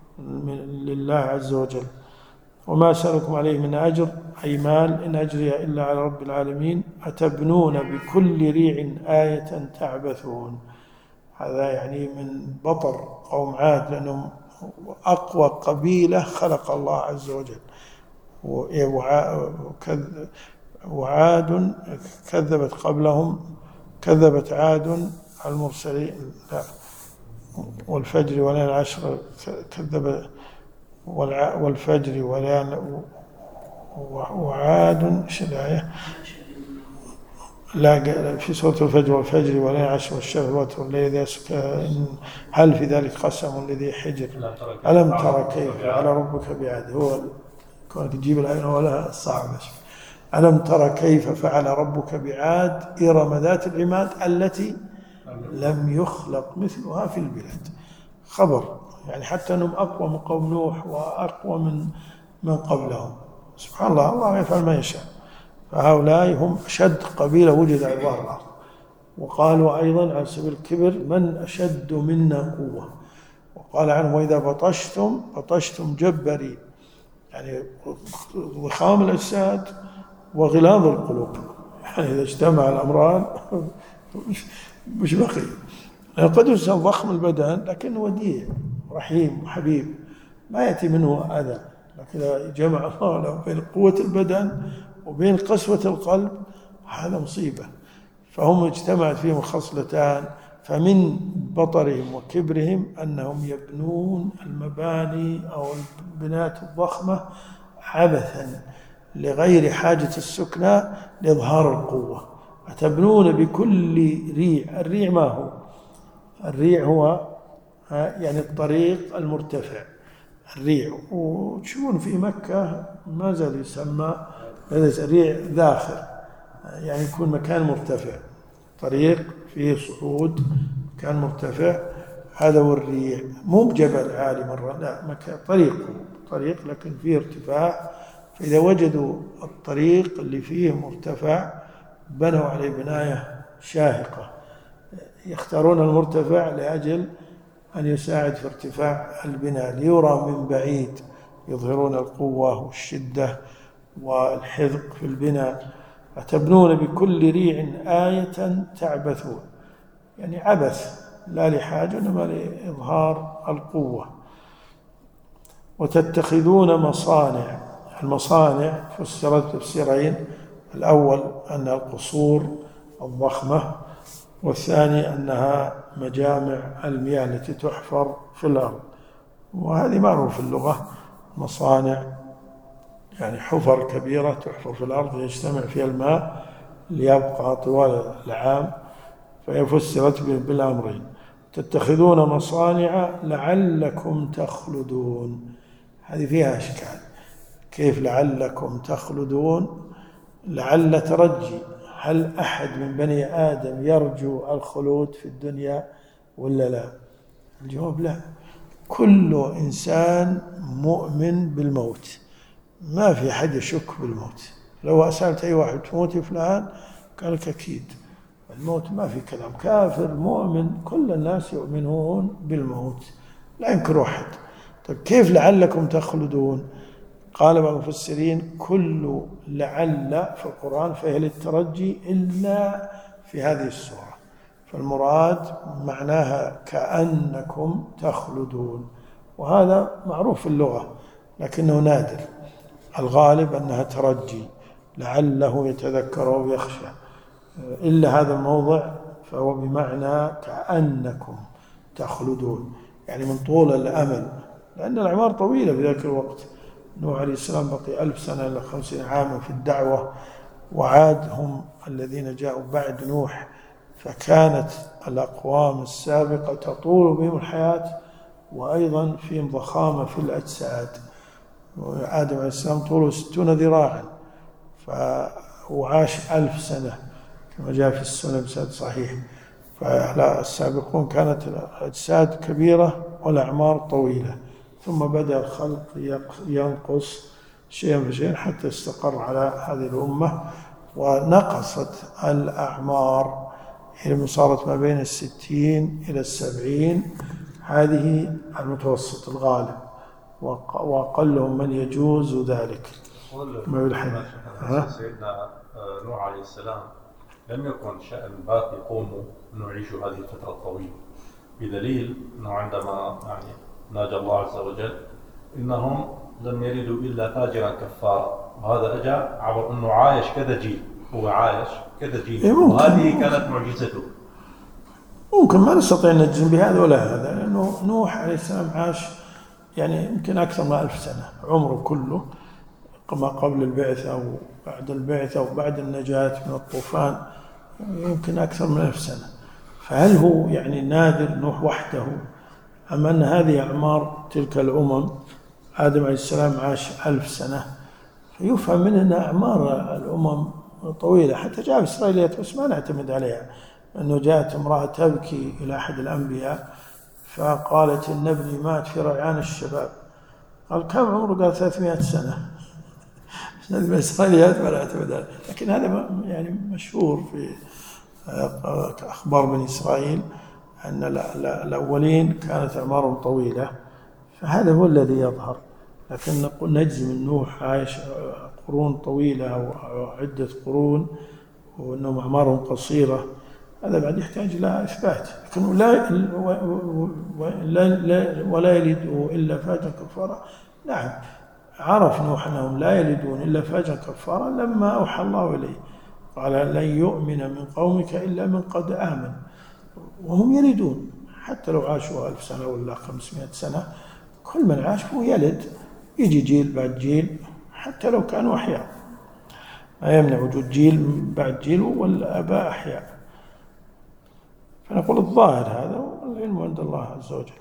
لله عز وجل. وما أسألكم عليه من أجر أي مال، إن أجري إلا على رب العالمين. أتبنون بكل ريع آية تعبثون. هذا يعني من بطر قوم عاد، لأنهم أقوى قبيلة خلق الله عز وجل. وعاد كذبت قبلهم، كذبت عاد المرسلين. لا، والفجر وليال عشر كذب، والفجر وليال، وعاد ايش الآية؟ لا، في سورة الفجر والفجر وليال عشر والشفع والوتر والليل إذا سكن هل في ذلك قسم لذي حجر ألم ترى كيف فعل ربك بعاد. هو كونك تجيب الآية ولا صعب. ألم ترى كيف فعل ربك بعاد إرم ذات العماد التي لم يخلق مثلها في البلاد. خبر يعني حتى أنهم أقوى من قوم نوح وأقوى من قبلهم. سبحان الله، الله يفعل ما يشاء. فهؤلاء هم أشد قبيلة وجد على ظهر الأرض. وقالوا أيضا على سبيل الكبر من أشد منا قوة. وقال عنهم وإذا بطشتم جبارين، يعني ضخام الأجساد وغلاظ القلوب، يعني إذا اجتمع الأمران مش بقي. قد ينسان ضخم البدن لكنه وديع رحيم وحبيب، ما يأتي منه أذى، لكن إذا جمع الله له بين قوة البدن وبين قسوة القلب هذا مصيبة. فهم اجتمعت فيهم خصلتان، فمن بطرهم وكبرهم أنهم يبنون المباني أو البنايات الضخمة عبثا لغير حاجة السكنى لإظهار القوة. أتبنون بكل ريع. الريع ما هو؟ الريع هو يعني الطريق المرتفع، الريع. وتشوفون في مكة ما زال يسمى الريع ذاخر، يعني يكون مكان مرتفع، طريق فيه صعود، مكان مرتفع، هذا هو الريع. مو بجبل عالي مرة، لا، مكان طريق لكن فيه ارتفاع. فإذا وجدوا الطريق اللي فيه مرتفع بنوا عليه بناية شاهقة. يختارون المرتفع لأجل أن يساعد في ارتفاع البناء، ليرى من بعيد، يظهرون القوة والشدة والحذق في البناء. أتبنون بكل ريع آية تعبثون، يعني عبث لا لحاجة إنما لإظهار القوة. وتتخذون مصانع. المصانع فسرت تفسيرين: الأول أن القصور الضخمة، والثاني أنها مجامع المياه التي تحفر في الأرض. وهذه معروف في اللغة، مصانع يعني حفر كبيرة تحفر في الأرض يجتمع فيها الماء ليبقى طوال العام، فهي فسرت بالأمرين. تتخذون مصانع لعلكم تخلدون، هذه فيها إشكال. كيف لعلكم تخلدون؟ لعل ترجي، هل أحد من بني آدم يرجو الخلود في الدنيا ولا لا؟ الجواب لا. كل إنسان مؤمن بالموت، ما في أحد يشك بالموت. لو سألت أي واحد تموت فلان قال لك أكيد الموت، ما في كلام. كافر مؤمن كل الناس يؤمنون بالموت، لا ينكر أحد. طيب كيف لعلكم تخلدون؟ قال بعض المفسرين: كل لعل في القرآن فهي للترجي إلا في هذه السورة، فالمراد معناها كأنكم تخلدون، وهذا معروف في اللغة لكنه نادر. الغالب أنها ترجي، لعله يتذكر أو يخشى. إلا هذا الموضع فهو بمعنى كأنكم تخلدون، يعني من طول الأمل، لأن الأعمار طويلة في ذاك الوقت. نوح عليه السلام بقي 1000 سنة إلى 50 عاما في الدعوة، وعاد هم الذين جاءوا بعد نوح، فكانت الأقوام السابقة تطول بهم الحياة وأيضا فيهم ضخامة في الأجساد. آدم عليه السلام طوله 60 ذراعا، وعاش 1000 سنة كما جاء في السنن بسند صحيح. فالسابقون كانت الأجساد كبيرة والأعمار طويلة، ثم بدأ الخلق ينقص شيئا فشيئا حتى استقر على هذه الأمة، ونقصت الأعمار إلى صارت ما بين 60 إلى 70. هذه المتوسط الغالب، وأقلهم من يجوز ذلك. ما بالحديث سيدنا نوح عليه السلام لم يكن شأن باقي قومه أنه يعيشوا هذه الفترة الطويلة، بدليل أنه عندما ناجى الله عز وجل إنهم لم يلدوا إلا فاجرا كفارا، وهذا أجى عبر أنه عايش كذا جيل، هو عايش كذا جيل، وهذه كانت معجزته. ممكن ما نستطيع أن نجزم بهذا ولا هذا، لأنه نوح عليه السلام عاش يعني يمكن أكثر من 1000 سنة، عمره كله ما قبل البعثة أو بعد البعثة أو بعد النجاة من الطوفان يمكن أكثر من 1000 سنة. فهل هو يعني نادر نوح وحده، أم أن هذه أعمار تلك الأمم؟ آدم عليه السلام عاش 1000 سنة، فيفهم منه أن أعمار الأمم طويلة. حتى جاء في إسرائيليات بس ما نعتمد عليها، أنه جاءت امرأة تبكي إلى أحد الأنبياء فقالت إن ابني مات في ريعان الشباب. قال كم عمره؟ قال 300 سنة. الإسرائيليات ما نعتمد عليها، لكن هذا يعني مشهور في أخبار بني إسرائيل أن الأولين كانت أعمارهم طويلة، فهذا هو الذي يظهر. لكن نقول نجزم أن نوح عايش قرون طويلة أو عدة قرون وأنهم أعمارهم قصيرة، هذا بعد يحتاج إلى إثبات، لكن ولا يلد إلا فاجرا كفارا. نعم، عرف نوح أنهم لا يلدون إلا فاجرا كفارا لما أوحى الله إليه، قال لن يؤمن من قومك إلا من قد آمن، وهم يلدون حتى لو عاشوا 1000 سنة ولا 500 سنة، كل من عاش هو يلد، يجي جيل بعد جيل حتى لو كانوا أحياء، ما يمنع وجود جيل بعد جيل والآباء أحياء. فنقول الظاهر هذا، والعلم عند الله عز وجل.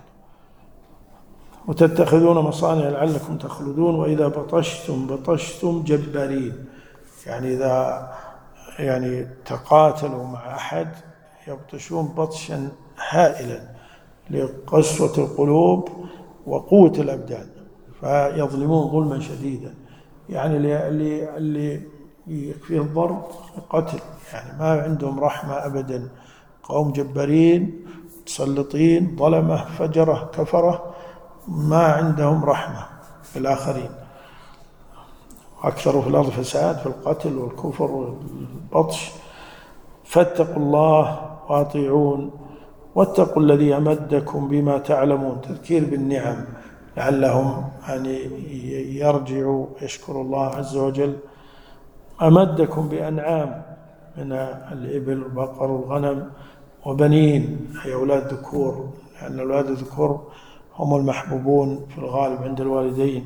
وتتخذون مصانع لعلكم تخلدون وإذا بطشتم جبارين، يعني إذا تقاتلوا مع أحد يبطشون بطشا هائلا لقسوة القلوب وقوة الأبدان، فيظلمون ظلما شديدا، يعني اللي يكفيه الضرب قتل، يعني ما عندهم رحمة أبدا. قوم جبارين متسلطين ظلمة فجرة كفرة، ما عندهم رحمة في الآخرين، أكثر في الأرض فساد في القتل والكفر والبطش. فاتقوا الله وأطيعون واتقوا الذي أمدكم بما تعلمون، تذكير بالنعم لعلهم أن يرجعوا يشكروا الله عز وجل. أمدكم بأنعام من الإبل والبقر والغنم وبنين، أي أولاد ذكور، لأن أولاد الذكور هم المحبوبون في الغالب عند الوالدين.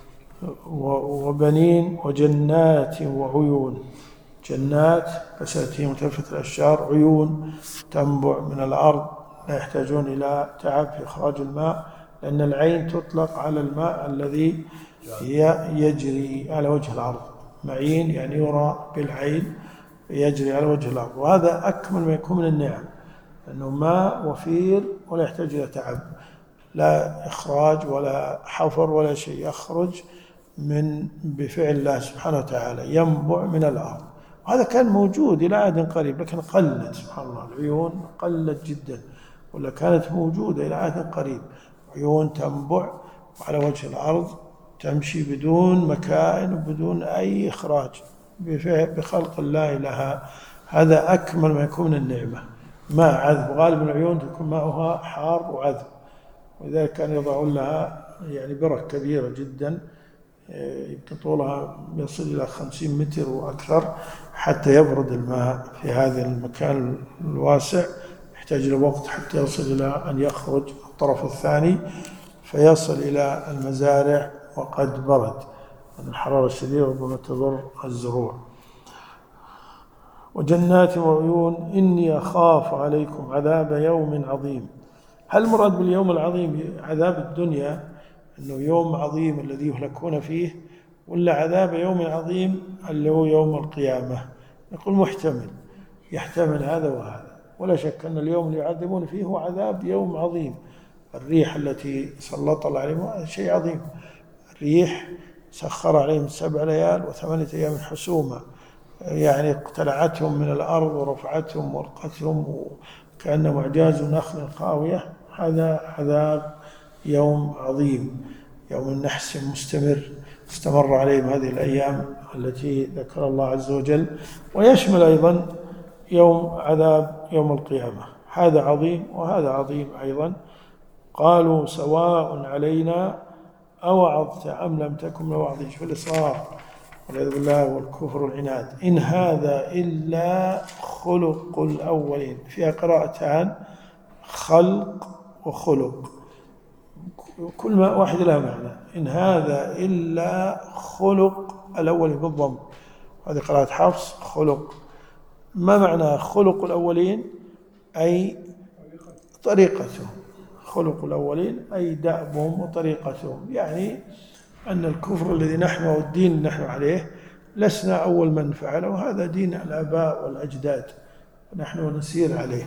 وبنين وجنات وعيون، جنات بساتين متلفة الأشجار، عيون تنبع من الأرض لا يحتاجون إلى تعب في إخراج الماء، لأن العين تطلق على الماء الذي يجري على وجه الأرض، معين يعني يرى بالعين يجري على وجه الأرض، وهذا أكمل ما يكون من النعم، لأنه ماء وفير ولا يحتاج إلى تعب، لا إخراج ولا حفر ولا شيء، يخرج بفعل الله سبحانه وتعالى، ينبع من الأرض. وهذا كان موجود إلى عهد قريب، لكن قلت، سبحان الله، العيون قلت جدا، ولا كانت موجودة إلى عهد قريب، عيون تنبع على وجه الأرض تمشي بدون مكائن وبدون أي إخراج، بخلق الله لها. هذا أكمل ما يكون من النعمة. ماء عذب، غالب العيون تكون ماؤها حار وعذب، ولذلك كان يضعون لها يعني برك كبيرة جدا، يمكن طولها يصل إلى 50 متر وأكثر، حتى يبرد الماء في هذا المكان الواسع، يحتاج إلى وقت حتى يصل إلى أن يخرج الطرف الثاني فيصل إلى المزارع وقد برد، الحرارة الشديدة ربما تضر الزروع. وجنات وعيون إني أخاف عليكم عذاب يوم عظيم. هل المراد باليوم العظيم عذاب الدنيا أنه يوم عظيم الذي يهلكون فيه، ولا عذاب يوم عظيم اللي هو يوم القيامة؟ يقول محتمل، يحتمل هذا وهذا، ولا شك أن اليوم اللي يعذبون فيه هو عذاب يوم عظيم. الريح التي سلط الله عليهم هذا شيء عظيم، الريح سخر عليهم 7 ليال و8 أيام حسوما، يعني اقتلعتهم من الأرض ورفعتهم ورقتهم وكأنهم أعجاز نخل خاوية. هذا عذاب يوم عظيم، يوم النحس مستمر، استمر عليهم هذه الأيام التي ذكر الله عز وجل، ويشمل أيضا عذاب يوم القيامة، هذا عظيم وهذا عظيم أيضا. قالوا سواء علينا أوعظت أم لم تكن من الواعظين. شوف الإصرار والعياذ بالله والكفر والعناد. إن هذا إلا خلق الأولين، فيها قراءتان، خلق وخلق، كل ما واحد له معنى. إن هذا إلا خلق الأولين بالضم، هذه قراءة حفص، خلق. ما معنى خلق الأولين؟ أي طريقتهم، خلق الأولين أي دأبهم وطريقتهم، يعني أن الكفر الذي نحن والدين اللي نحن عليه لسنا أول من فعله، وهذا دين الآباء والأجداد ونحن نسير عليه.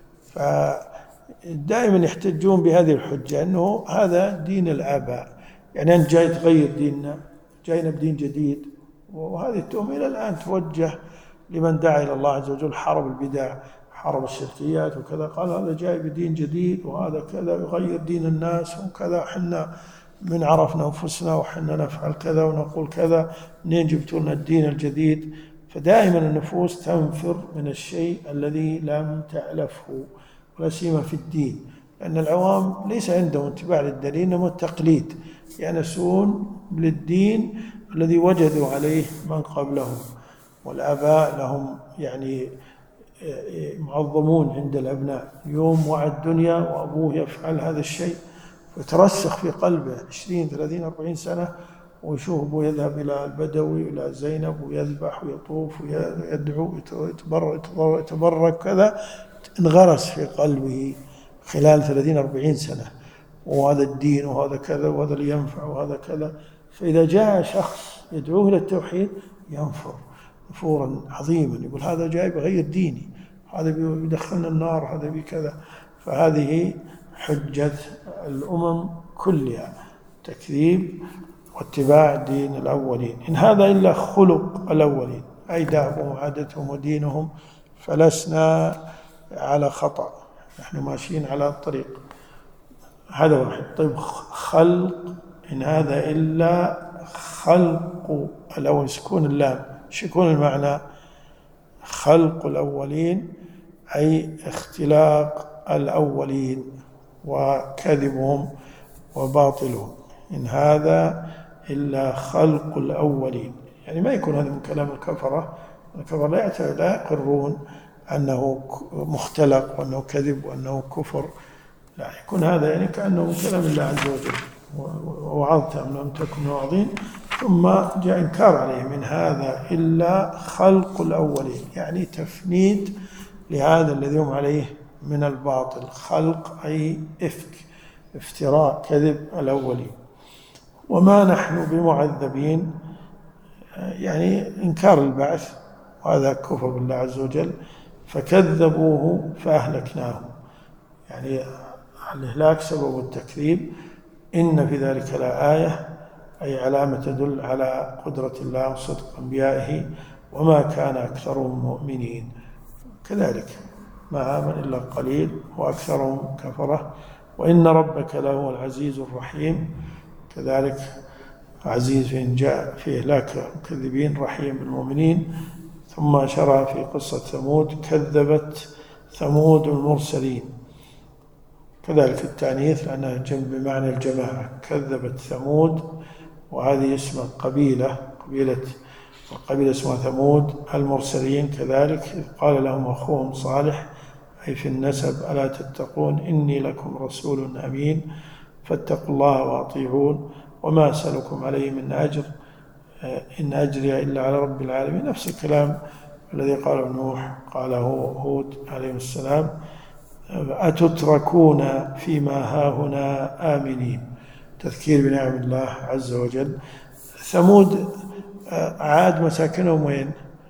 فدائما يحتجون بهذه الحجة أنه هذا دين الآباء، يعني أنت جاي تغير ديننا، جاينا بدين جديد. وهذه التهمة إلى الآن توجه لمن دعا إلى الله عز وجل، حارب البدع، حارب الشركيات وكذا، قال هذا جاي بدين جديد وهذا كذا يغير دين الناس وكذا، حنا من عرفنا أنفسنا وحنا نفعل كذا ونقول كذا، منين جبتوا لنا الدين الجديد؟ فدائما النفوس تنفر من الشيء الذي لم تألفه، ولا سيما في الدين، لأن العوام ليس عندهم اتباع للدليل إنما التقليد، يأنسون للدين الذي وجدوا عليه من قبلهم، والآباء لهم يعني معظمون عند الأبناء. اليوم وعى الدنيا وأبوه يفعل هذا الشيء ويترسخ في قلبه 20 30 40 سنة، ويشوف أبوه يذهب إلى البدوي إلى زينب ويذبح ويطوف ويدعو يتبرك كذا، انغرس في قلبه خلال 30 40 سنة، وهذا الدين وهذا كذا وهذا اللي ينفع وهذا كذا. فإذا جاء شخص يدعوه إلى التوحيد ينفر نفورا عظيما، يقول هذا جاي بغير ديني، هذا بيدخلنا النار، هذا بكذا. فهذه حجة الأمم كلها، تكذيب واتباع دين الأولين. إن هذا إلا خلق الأولين، أي دابهم وعادتهم ودينهم، فلسنا على خطأ، نحن ماشيين على الطريق. هذا واحد. طيب خلق، إن هذا إلا خلق الأول، سكون اللام، شو يكون المعنى؟ خلق الأولين أي اختلاق الأولين وكذبهم وباطلهم. إن هذا إلا خلق الأولين، يعني ما يكون هذا من كلام الكفرة. الكفرة لا يقرون أنه مختلق وأنه كذب وأنه كفر، لا، يكون هذا يعني كأنه من كلام الله عز وجل. ووعظت أم لم تكن واعظين، ثم جاء إنكار عليه. من هذا إلا خلق الأولين، يعني تفنيد لهذا الذي هم عليه من الباطل. خلق أي إفك، افتراء، كذب الأولين. وما نحن بمعذبين، يعني إنكار البعث، وهذا كفر بالله عز وجل. فكذبوه فأهلكناهم، يعني الإهلاك سبب التكذيب. إن في ذلك لآية، أي علامة تدل على قدرة الله وصدق أنبيائه. وما كان أكثرهم مؤمنين، كذلك ما آمن إلا قليل وأكثرهم كفرة. وإن ربك لهو العزيز الرحيم، كذلك عزيز فإن جاء في إهلاك المكذبين، رحيم بالمؤمنين. ثم شرع في قصة ثمود، كذبت ثمود المرسلين، كذلك التأنيث لأنها بمعنى الجماعة. كذبت ثمود، وهذه اسم قبيلة اسمها ثمود المرسلين. كذلك قال لهم أخوهم صالح، أي في النسب، ألا تتقون إني لكم رسول أمين فاتقوا الله وأطيعون وما أسألكم عليه من أجر إن أجري إلا على رب العالمين. نفس الكلام الذي قاله نوح قاله هود عليه السلام. أتتركون فيما هاهنا آمنين، تذكير بنعم الله عز وجل. ثمود عاد مساكنهم وين؟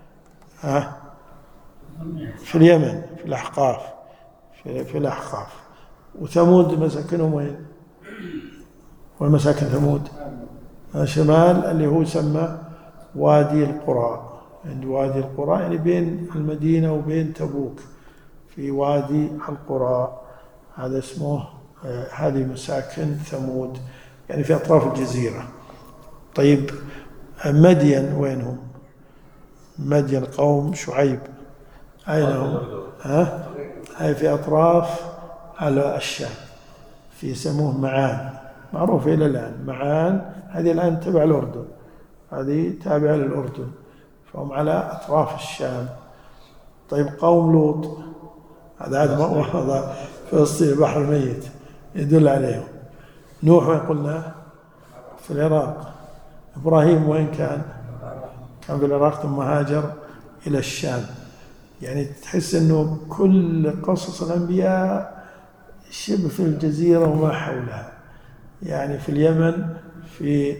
في اليمن، في الأحقاف، في الأحقاف. وثمود مساكنهم وين؟ والمساكن ثمود شمال، اللي هو يسمى وادي القرى. عند وادي القرى يعني بين المدينة وبين تبوك، في وادي القرى، هذا اسمه. هذه مساكن ثمود، يعني في أطراف الجزيرة. طيب مدين وينهم؟ مدين قوم شعيب، أين هم؟ هاي في أطراف على الشام، في يسموه معان، معروف إلى الآن. معان هذه الآن تبع الأردن، هذه تابعة للأردن، فهم على أطراف الشام. طيب قوم لوط، هذا فلسطين البحر الميت يدل عليهم. نوح وين قلنا؟ في العراق. إبراهيم وين كان؟ كان في العراق ثم هاجر إلى الشام. يعني تحس أنه كل قصص الأنبياء شبه في الجزيرة وما حولها، يعني في اليمن، في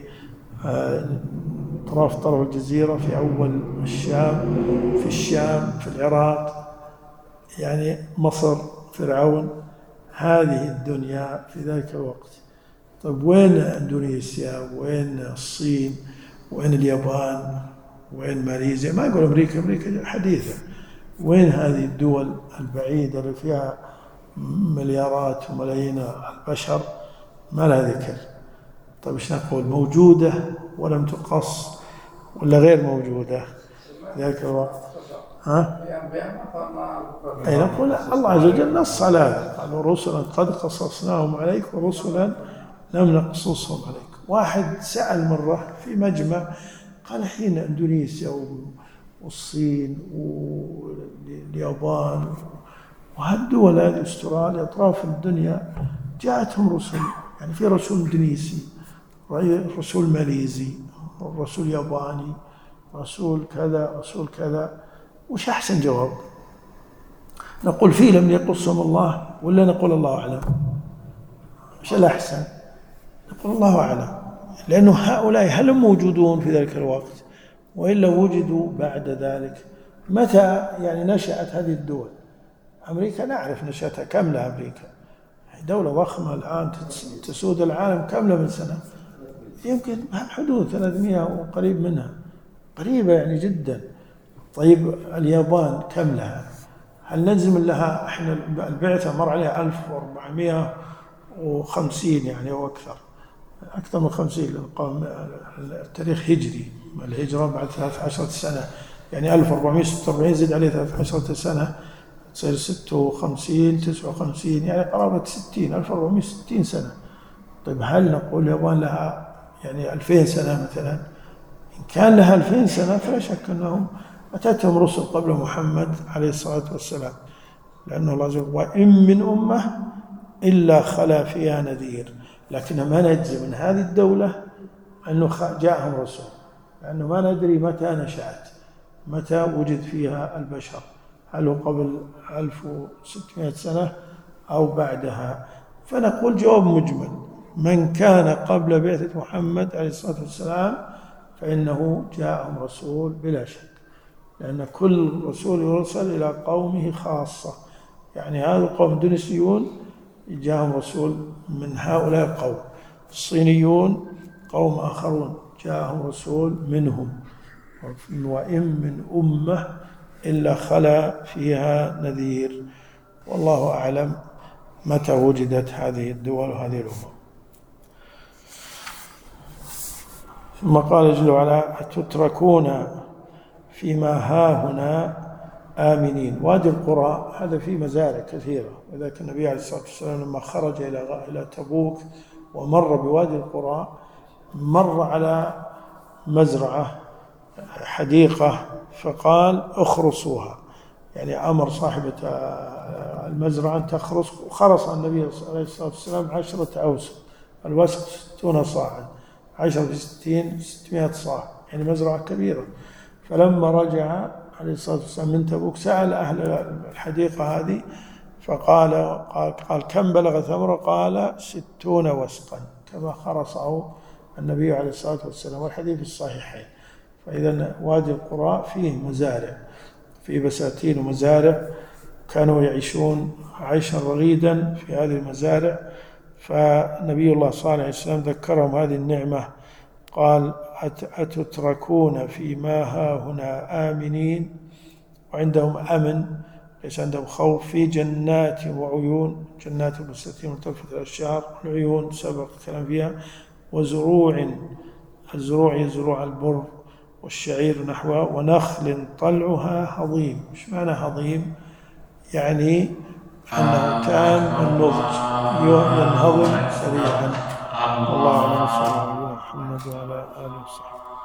طرف الجزيرة، في أول الشام، في الشام، في العراق، يعني مصر، فرعون، هذه الدنيا في ذلك الوقت. طيب وين اندونيسيا؟ وين الصين؟ وين اليابان؟ وين ماليزيا؟ ما يقول أمريكا حديثة. وين هذه الدول البعيدة اللي فيها مليارات وملايين البشر ما لها ذكر؟ طيب ايش نقول؟ موجودة ولم تقص ولا غير موجودة؟ في ذلك الوقت. أي نقول الله عز وجل نص على هذا، قال ورسلا قد قصصناهم عليك ورسلا لم نقصصهم عليك. واحد سأل مرة في مجمع قال حين إندونيسيا والصين واليابان وهالدول هذه استراليا أطراف الدنيا جاءتهم رسل، يعني في رسول إندونيسي، رسول ماليزي، رسول ياباني، رسول كذا، رسول كذا، وش أحسن جواب؟ نقول فيه لم يقصهم الله ولا نقول الله أعلم؟ وش الأحسن؟ نقول الله أعلم، لأنه هؤلاء هل هم موجودون في ذلك الوقت؟ وإلا وجدوا بعد ذلك؟ متى يعني نشأت هذه الدول؟ أمريكا نعرف نشأتها، كم لها أمريكا؟ دولة ضخمة الآن تسود العالم، كم لها من سنة؟ يمكن حدود 300 وقريب منها، قريبة يعني جدا. طيب اليابان كم لها؟ هل نجزم لها؟ احنا البعثة مر عليها 1450 يعني أو أكثر من 50. التاريخ هجري، الهجرة بعد 13 سنة، يعني 1446 زد عليه 13 سنة تصير 56 59، يعني قرابة 60، 1460 سنة. طيب هل نقول اليابان لها يعني 2000 سنة مثلا؟ إن كان لها 2000 سنة فلا شك أنهم أتتهم رسل قبل محمد عليه الصلاة والسلام، لأنه الله عز وجل وإن من أمة إلا خلا فيها نذير. لكن ما نجزم من هذه الدولة أنه جاءهم رسل، لأنه ما ندري متى نشأت، متى وجد فيها البشر، هل هو قبل 1600 سنة أو بعدها؟ فنقول جواب مجمل: من كان قبل بعثة محمد عليه الصلاة والسلام فإنه جاءهم رسول بلا شك، لأن كل رسول يرسل إلى قومه خاصة، يعني هذا القوم الدنيسيون جاءهم رسول من هؤلاء القوم، الصينيون قوم آخرون جاءهم رسول منهم، وإن من أمة إلا خلا فيها نذير. والله أعلم متى وجدت هذه الدول وهذه الأمم. ثم قال جل وعلا: أتتركون فيما هاهنا آمنين. وادي القرى هذا فيه مزارع كثيرة، وذلك النبي عليه الصلاة والسلام لما خرج إلى تبوك ومر بوادي القرى مر على مزرعة حديقة فقال: اخرصوها، يعني أمر صاحبة المزرعة أن تخرص، وخرص النبي عليه الصلاة والسلام 10 أوسق، الوسق 60 صاعا، 10 في 60 600 صاع، يعني مزرعة كبيرة. فلما رجع عليه الصلاة والسلام من تبوك سأل أهل الحديقة هذه فقال كم بلغ ثمره؟ قال 60 وسقا، كما خرصه النبي عليه الصلاة والسلام، والحديث في الصحيحين. فإذا وادي القرى فيه مزارع، فيه بساتين ومزارع، كانوا يعيشون عيشا رغيدا في هذه المزارع. فنبي الله صلى الله عليه وسلم ذكرهم هذه النعمة، قال: أتتركون فيما هاهنا آمنين، وعندهم أمن، ليس عندهم خوف، في جنات وعيون، جنات بساتين ملتفت الأشجار، العيون سبق الكلام فيها، وزروع، الزروع هي زروع البر والشعير نحوه، ونخل طلعها هضيم. ايش معنى هضيم؟ يعني أنه كان النضج ينهضم سريعا. الله أعلم. صلى الله عليه وسلم وعلى آله وصحبه.